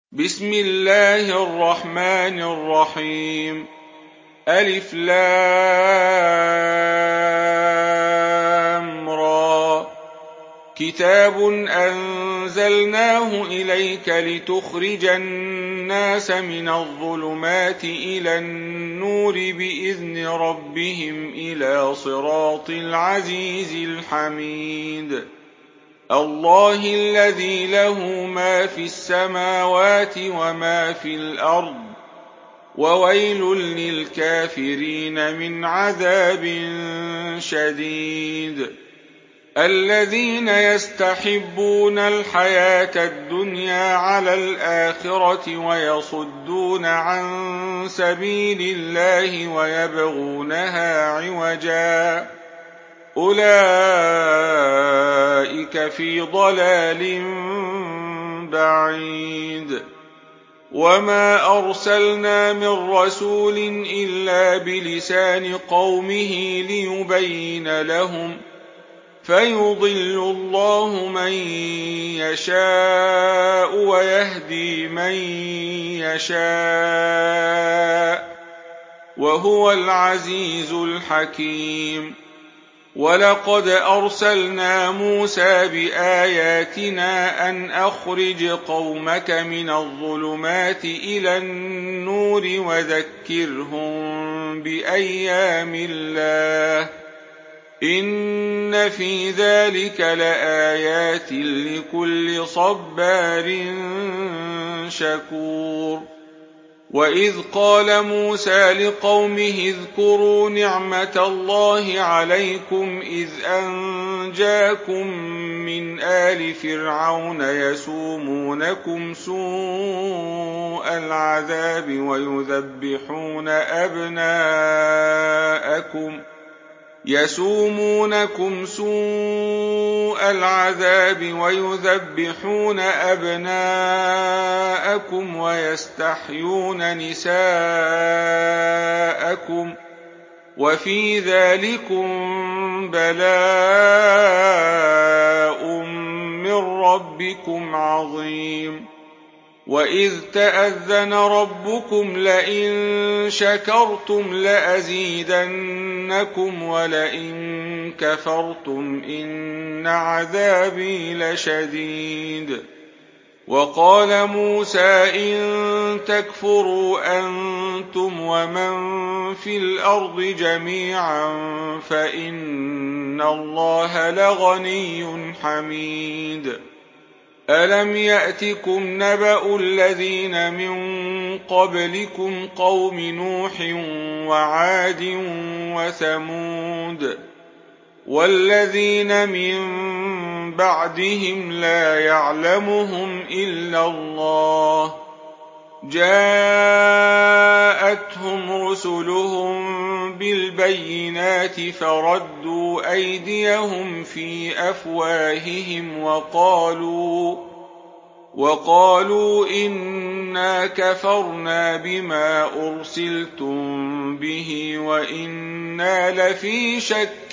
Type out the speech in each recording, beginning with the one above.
بسم الله الرحمن الرحيم. ألف لام را. كتاب أنزلناه إليك لتخرج الناس من الظلمات إلى النور بإذن ربهم إلى صراط العزيز الحميد. الله الذي له ما في السماوات وما في الأرض وويل للكافرين من عذاب شديد. الذين يستحبون الحياة الدنيا على الآخرة ويصدون عن سبيل الله ويبغونها عوجا أولئك في ضلال بعيد. وما أرسلنا من رسول إلا بلسان قومه ليبين لهم فيضل الله من يشاء ويهدي من يشاء وهو العزيز الحكيم. ولقد أرسلنا موسى بآياتنا أن أخرج قومك من الظلمات إلى النور وذكرهم بأيام الله إن في ذلك لآيات لكل صبار شكور. وإذ قال موسى لقومه اذكروا نعمة الله عليكم إذ أنجاكم من آل فرعون يسومونكم سوء العذاب ويذبحون أبناءكم ويستحيون نساءكم وفي ذلكم بلاء من ربكم عظيم. وإذ تأذن ربكم لئن شكرتم لأزيدنكم ولئن كفرتم إن عذابي لشديد. وقال موسى إن تكفروا أنتم ومن في الأرض جميعا فإن الله لغني حميد. ألم يأتكم نبأ الذين من قبلكم قوم نوح وعاد وثمود والذين من بعدهم لا يعلمهم إلا الله جاءتهم رسلهم بالبينات فردوا أيديهم في أفواههم وقالوا إنا كفرنا بما أرسلتم به وإنا لفي شك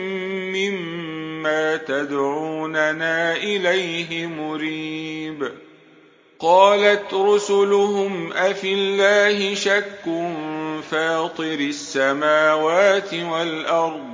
مما تدعوننا إليه مريب. قالت رسلهم أفي الله شك فاطر السماوات والأرض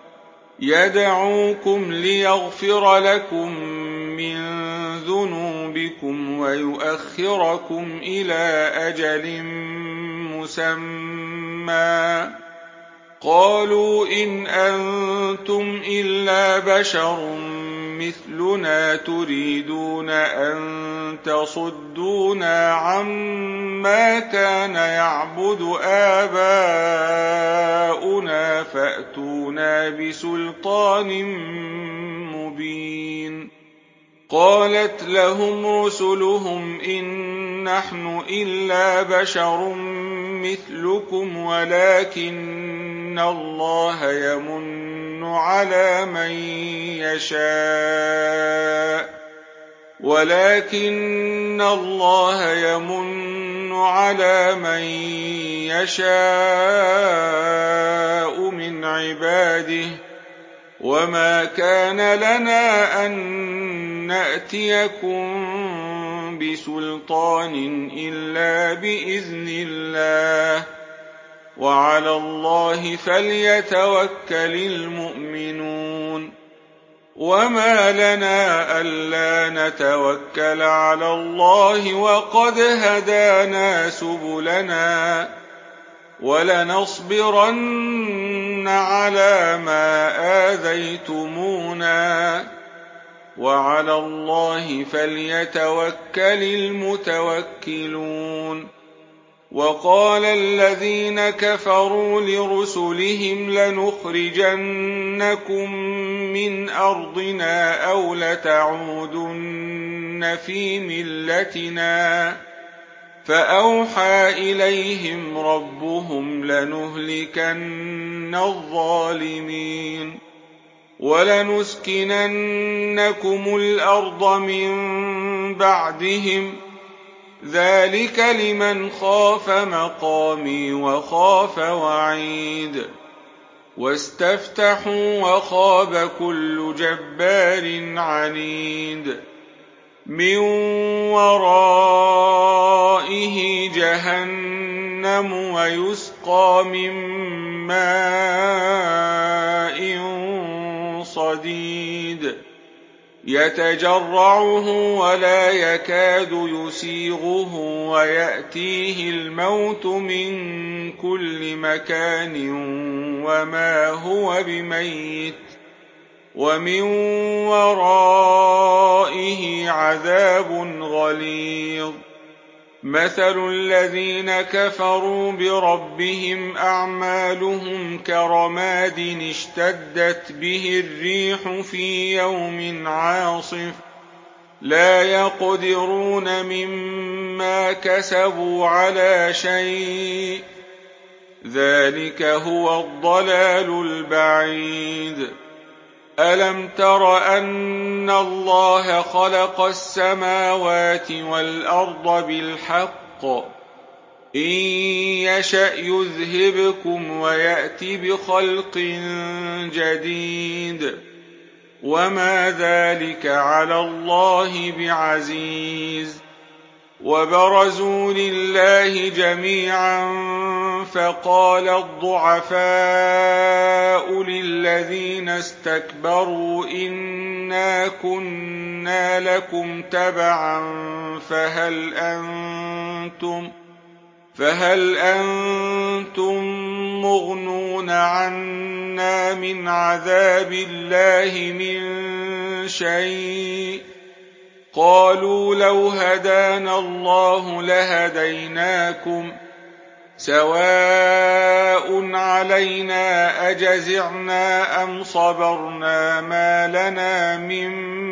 يدعوكم ليغفر لكم من ذنوبكم ويؤخركم إلى أجل مسمى قالوا إن أنتم إلا بشر مثلنا تريدون أن تصدونا عما كان يعبد آباؤنا فأتونا بسلطان مبين. قالت لهم رسلهم إن نحن إلا بشر مثلكم ولكن الله يمن على من يشاء من عباده وما كان لنا أن نأتيكم بسلطان إلا بإذن الله وعلى الله فليتوكل المؤمنون وما لنا ألا نتوكل على الله وقد هدانا سبلنا ولنصبرن على ما آذيتمونا وعلى الله فليتوكل المتوكلون وقال الذين كفروا لرسلهم لنخرجنكم من أرضنا أو لتعودن في ملتنا فأوحى إليهم ربهم لنهلكن الظالمين ولنسكننكم الأرض من بعدهم ذلك لمن خاف مقامي وخاف وعيد واستفتحوا وخاب كل جبار عنيد من ورائه جهنم ويسقى من ماء صديد يتجرعه ولا يكاد يسيغه ويأتيه الموت من كل مكان وما هو بميت ومن ورائه عذاب غليظ مثل الذين كفروا بربهم أعمالهم كرماد اشتدت به الريح في يوم عاصف لا يقدرون مما كسبوا على شيء ذلك هو الضلال البعيد ألم تر أن الله خلق السماوات والأرض بالحق إن يشأ يذهبكم ويأت بخلق جديد وما ذلك على الله بعزيز وبرزوا لله جميعا فقال الضعفاء للذين استكبروا إنا كنا لكم تبعا فهل أنتم مغنون عنا من عذاب الله من شيء قالوا لو هدانا الله لهديناكم سواء علينا أجزعنا أم صبرنا ما لنا من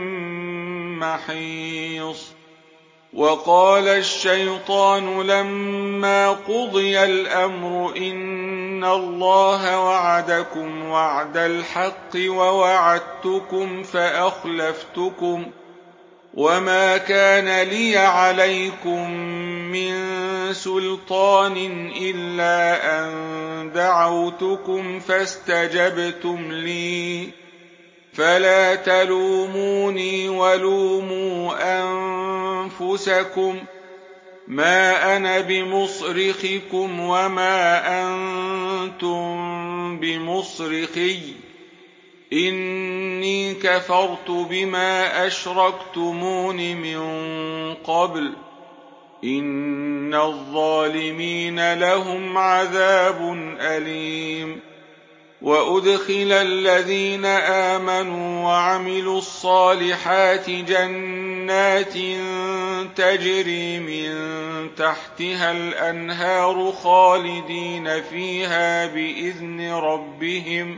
محيص وقال الشيطان لما قضي الأمر إن الله وعدكم وعد الحق ووعدتكم فأخلفتكم وما كان لي عليكم من سلطان إلا أن دعوتكم فاستجبتم لي فلا تلوموني ولوموا أنفسكم ما أنا بمصرخكم وما أنتم بمصرخي إني كفرت بما أشركتمون من قبل إن الظالمين لهم عذاب أليم وأدخل الذين آمنوا وعملوا الصالحات جنات تجري من تحتها الأنهار خالدين فيها بإذن ربهم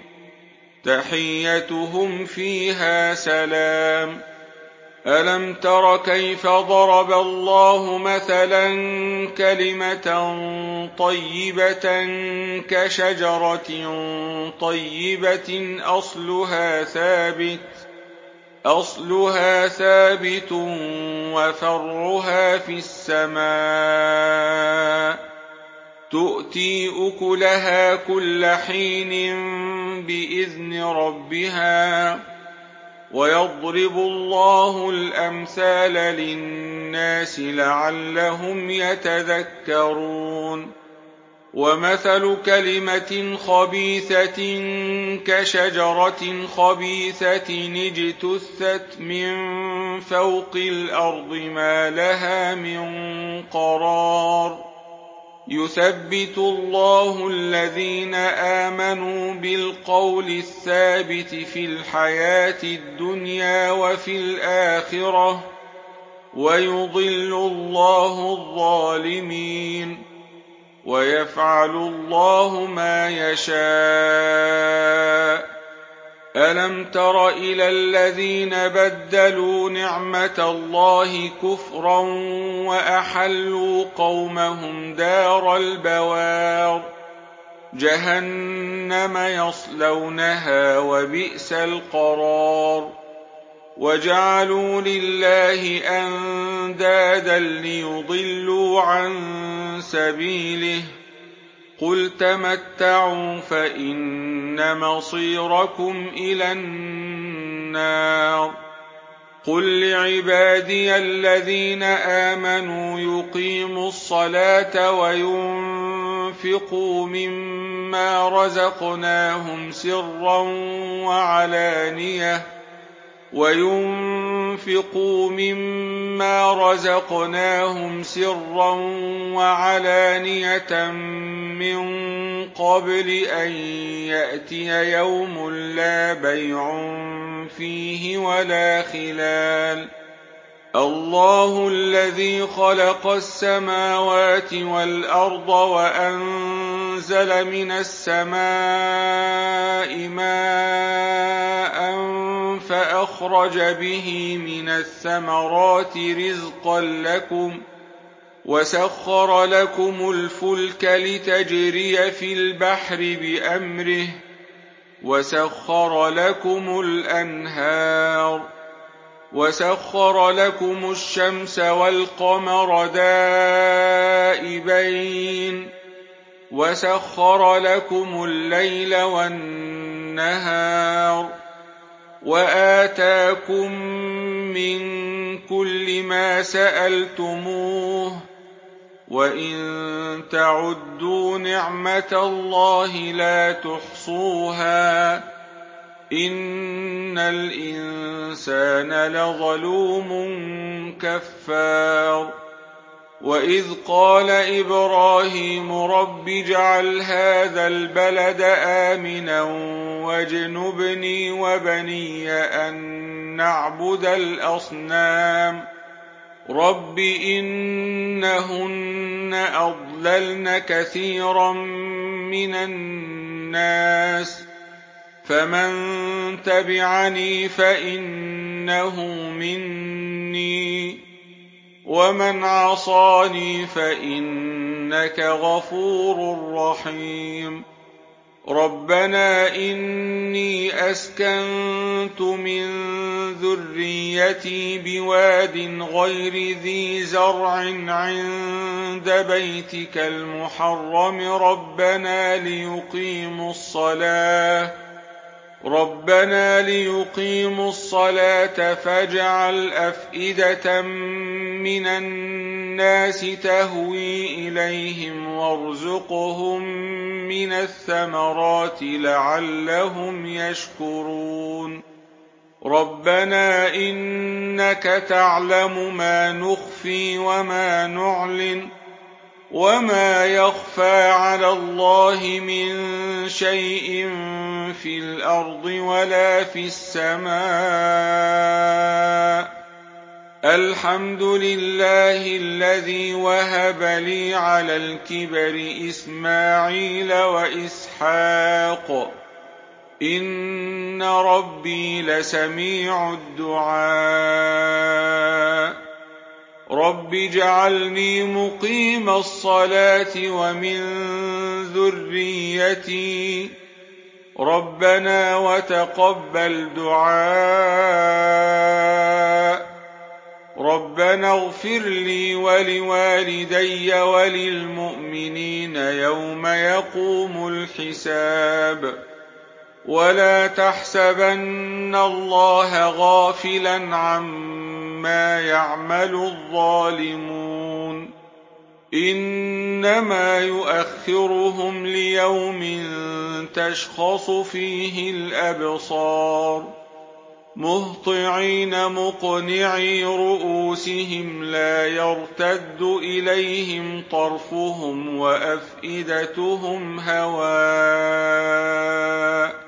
تحيتهم فيها سلام ألم تر كيف ضرب الله مثلا كلمة طيبة كشجرة طيبة أصلها ثابت وفرعها في السماء تؤتي أكلها كل حين بإذن ربها ويضرب الله الأمثال للناس لعلهم يتذكرون ومثل كلمة خبيثة كشجرة خبيثة اجتثت من فوق الأرض ما لها من قرار يثبت الله الذين آمنوا بالقول الثابت في الحياة الدنيا وفي الآخرة ويضل الله الظالمين ويفعل الله ما يشاء ألم تر إلى الذين بدلوا نعمة الله كفرا وأحلوا قومهم دار البوار جهنم يصلونها وبئس القرار وجعلوا لله أندادا ليضلوا عن سبيله قل تمتعوا فإن مصيركم إلى النار قل لعبادي الذين آمنوا يقيموا الصلاة وينفقوا مما رزقناهم سرا وعلانية من قبل أن يأتي يوم لا بيع فيه ولا خلال الله الذي خلق السماوات والأرض وأنزل من السماء ماء فأخرج به من الثمرات رزقا لكم وسخر لكم الفلك لتجري في البحر بأمره وسخر لكم الأنهار وسخر لكم الشمس والقمر دائبين وسخر لكم الليل والنهار وآتاكم من كل ما سألتموه وإن تعدوا نعمة الله لا تحصوها إن الإنسان لظلوم كفار وإذ قال إبراهيم رب اجعل هذا البلد آمنا واجنبني وبني أن نعبد الأصنام رب إنهن أضللن كثيرا من الناس فمن تبعني فإنه مني ومن عصاني فإنك غفور رحيم ربنا إني أسكنت من ذريتي بواد غير ذي زرع عند بيتك المحرم ربنا ليقيموا الصلاة فاجعل أفئدة من الناس تهوي إليهم وارزقهم من الثمرات لعلهم يشكرون ربنا إنك تعلم ما نخفي وما نعلن وما يخفى على الله من شيء في الأرض ولا في السماء الحمد لله الذي وهب لي على الكبر إسماعيل وإسحاق إن ربي لسميع الدعاء رب اجعلني مقيم الصلاة ومن ذريتي ربنا وتقبل دعاء ربنا اغفر لي ولوالدي وللمؤمنين يوم يقوم الحساب ولا تحسبن الله غافلا عما يعمل الظالمون إنما يؤخرهم ليوم تشخص فيه الأبصار مهطعين مقنعي رؤوسهم لا يرتد إليهم طرفهم وأفئدتهم هواء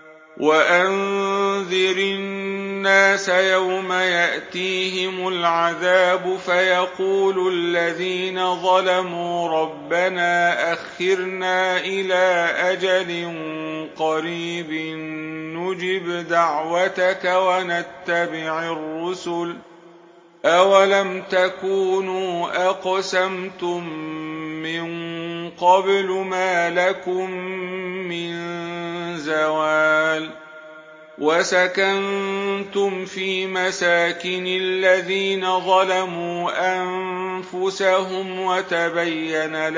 وأنذر الناس يوم يأتيهم العذاب فيقول الذين ظلموا ربنا أخرنا إلى أجل قريب نجب دعوتك ونتبع الرسل أولم تكونوا أقسمتم من قبل ما لكم من زوال وسكنتم في مساكن الذين ظلموا أنفسهم وتبين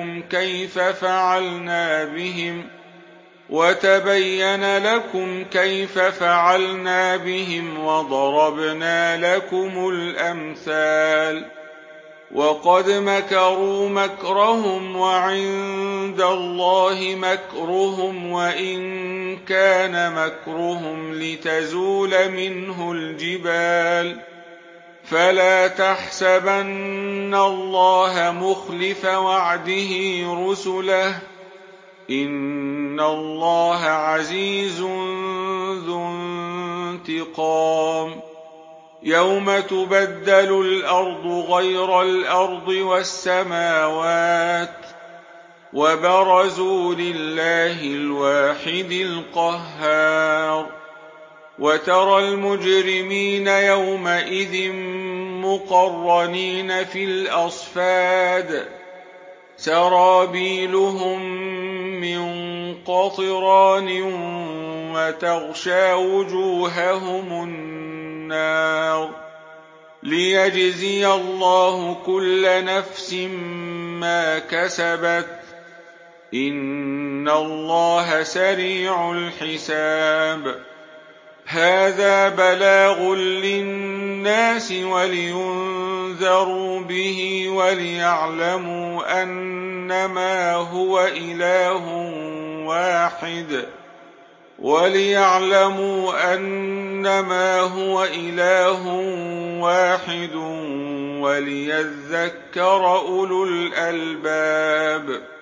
لكم كيف فعلنا بهم وضربنا لكم الأمثال وقد مكروا مكرهم وعند الله مكرهم وإن كان مكرهم لتزول منه الجبال فلا تحسبن الله مخلف وعده رسله إن الله عزيز ذو انتقام يوم تبدل الأرض غير الأرض والسماوات وبرزوا لله الواحد القهار وترى المجرمين يومئذ مقرنين في الأصفاد سرابيلهم من قطران وتغشى وجوههم النار ليجزي الله كل نفس ما كسبت إن الله سريع الحساب هذا بلاغ للناس ولينذروا به وليعلموا أنما هو إله واحد وليذكر أولو الألباب